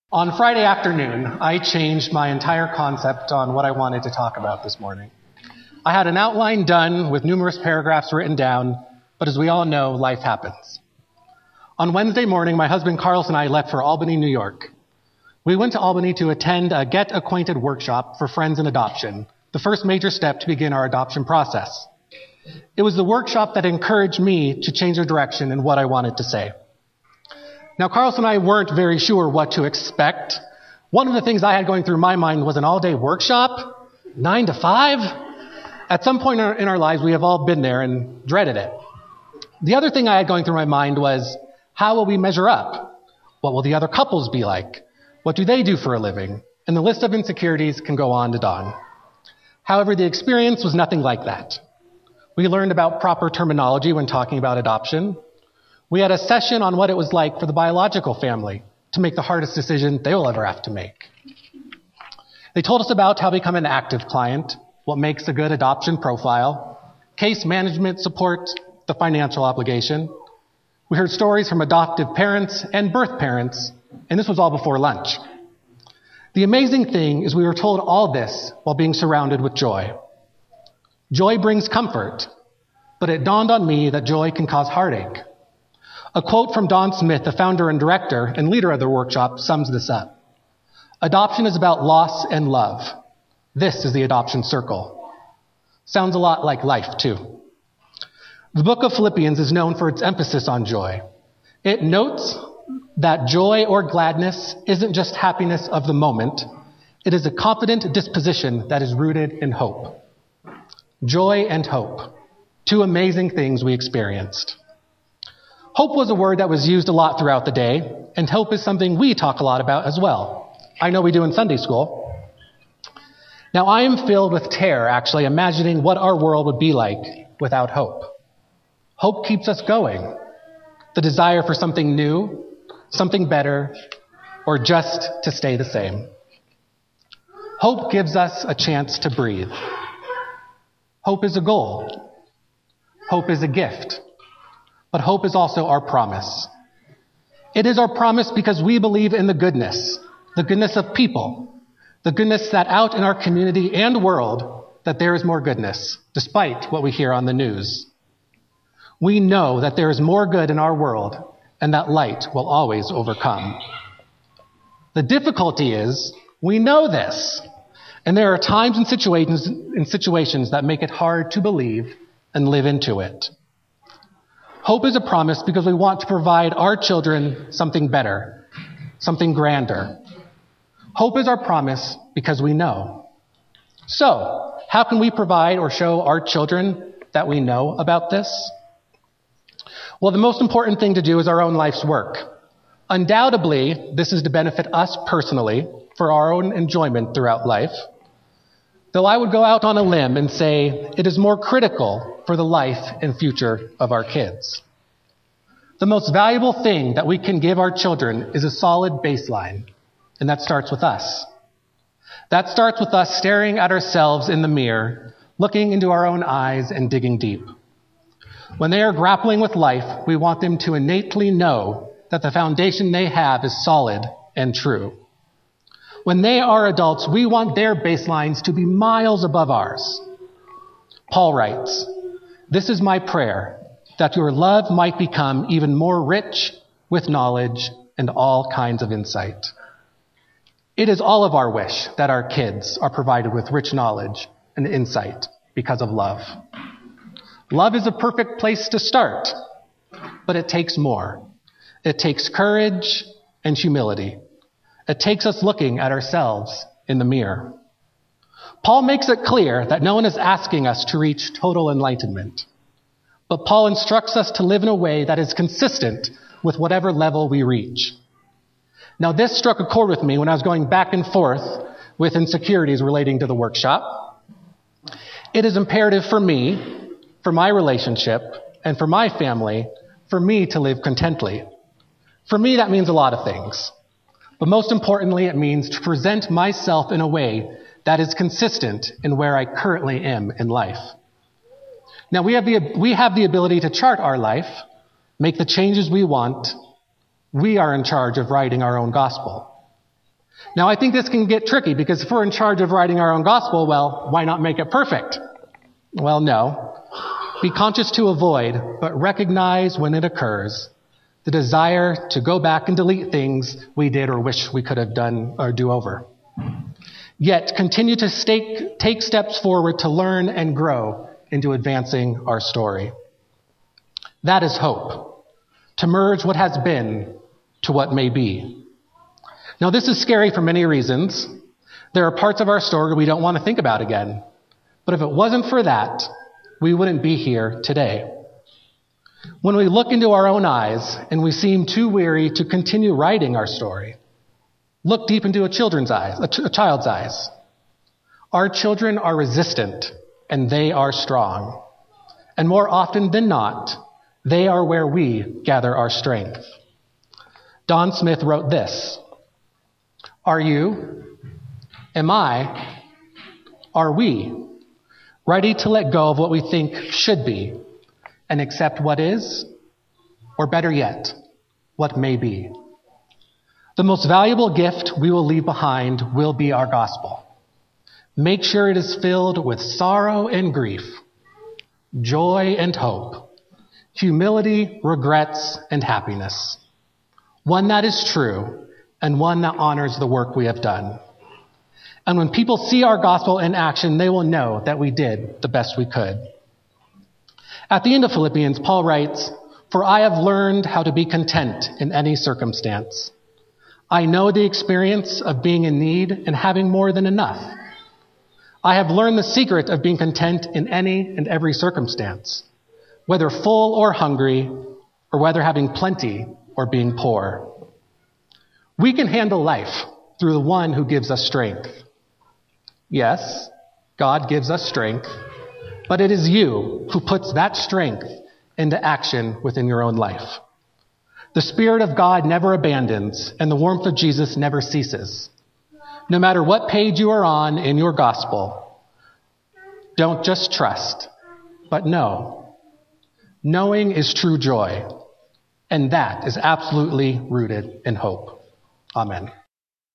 On Friday afternoon, I changed my entire concept on what I wanted to talk about this morning. I had an outline done with numerous paragraphs written down, but as we all know, life happens. On Wednesday morning, my husband Carlos and I left for Albany, New York. We went to Albany to attend a Get Acquainted workshop for friends in adoption, the first major step to begin our adoption process. It was the workshop that encouraged me to change the direction in what I wanted to say. Now, Carlos and I weren't very sure what to expect. One of the things I had going through my mind was an all-day workshop, 9 to 5. At some point in our lives, we have all been there and dreaded it. The other thing I had going through my mind was, how will we measure up? What will the other couples be like? What do they do for a living? And the list of insecurities can go on and on. However, the experience was nothing like that. We learned about proper terminology when talking about adoption. We had a session on what it was like for the biological family to make the hardest decision they will ever have to make. They told us about how to become an active client, what makes a good adoption profile, case management support, the financial obligation. We heard stories from adoptive parents and birth parents, and this was all before lunch. The amazing thing is we were told all this while being surrounded with joy. Joy brings comfort, but it dawned on me that joy can cause heartache. A quote from Don Smith, the founder and director and leader of the workshop, sums this up. Adoption is about loss and love. This is the adoption circle. Sounds a lot like life, too. The book of Philippians is known for its emphasis on joy. It notes that joy or gladness isn't just happiness of the moment. It is a confident disposition that is rooted in hope. Joy and hope. Two amazing things we experienced. Hope was a word that was used a lot throughout the day, and hope is something we talk a lot about as well. I know we do in Sunday school. Now, I am filled with terror, actually, imagining what our world would be like without hope. Hope keeps us going. The desire for something new, something better, or just to stay the same. Hope gives us a chance to breathe. Hope is a goal. Hope is a gift. But hope is also our promise. It is our promise because we believe in the goodness of people, the goodness that out in our community and world, that there is more goodness, despite what we hear on the news. We know that there is more good in our world, and that light will always overcome. The difficulty is, we know this, and there are times and situations that make it hard to believe and live into it. Hope is a promise because we want to provide our children something better, something grander. Hope is our promise because we know. So, how can we provide or show our children that we know about this? Well, the most important thing to do is our own life's work. Undoubtedly, this is to benefit us personally for our own enjoyment throughout life. Though I would go out on a limb and say it is more critical for the life and future of our kids. The most valuable thing that we can give our children is a solid baseline, and that starts with us. That starts with us staring at ourselves in the mirror, looking into our own eyes and digging deep. When they are grappling with life, we want them to innately know that the foundation they have is solid and true. When they are adults, we want their baselines to be miles above ours. Paul writes, "This is my prayer, that your love might become even more rich with knowledge and all kinds of insight." It is all of our wish that our kids are provided with rich knowledge and insight because of love. Love is a perfect place to start, but it takes more. It takes courage and humility. It takes us looking at ourselves in the mirror. Paul makes it clear that no one is asking us to reach total enlightenment. But Paul instructs us to live in a way that is consistent with whatever level we reach. Now, this struck a chord with me when I was going back and forth with insecurities relating to the workshop. It is imperative for me, for my relationship, and for my family, for me to live contently. For me, that means a lot of things. But most importantly, it means to present myself in a way that is consistent in where I currently am in life. Now, we have the ability to chart our life, make the changes we want. We are in charge of writing our own gospel. Now, I think this can get tricky because if we're in charge of writing our own gospel, well, why not make it perfect? Well, no. Be conscious to avoid, but recognize when it occurs, the desire to go back and delete things we did or wish we could have done or do over. Yet continue to take steps forward to learn and grow into advancing our story. That is hope, to merge what has been to what may be. Now, this is scary for many reasons. There are parts of our story we don't want to think about again. But if it wasn't for that, we wouldn't be here today. When we look into our own eyes and we seem too weary to continue writing our story, look deep into a child's eyes. Our children are resistant and they are strong. And more often than not, they are where we gather our strength. Don Smith wrote this: Are you, am I, are we ready to let go of what we think should be and accept what is, or better yet, what may be? The most valuable gift we will leave behind will be our gospel. Make sure it is filled with sorrow and grief, joy and hope, humility, regrets, and happiness. One that is true and one that honors the work we have done. And when people see our gospel in action, they will know that we did the best we could. At the end of Philippians, Paul writes, "For I have learned how to be content in any circumstance. I know the experience of being in need and having more than enough. I have learned the secret of being content in any and every circumstance, whether full or hungry, or whether having plenty or being poor." We can handle life through the one who gives us strength. Yes, God gives us strength, but it is you who puts that strength into action within your own life. The Spirit of God never abandons, and the warmth of Jesus never ceases. No matter what page you are on in your gospel, don't just trust, but know. Knowing is true joy, and that is absolutely rooted in hope. Amen.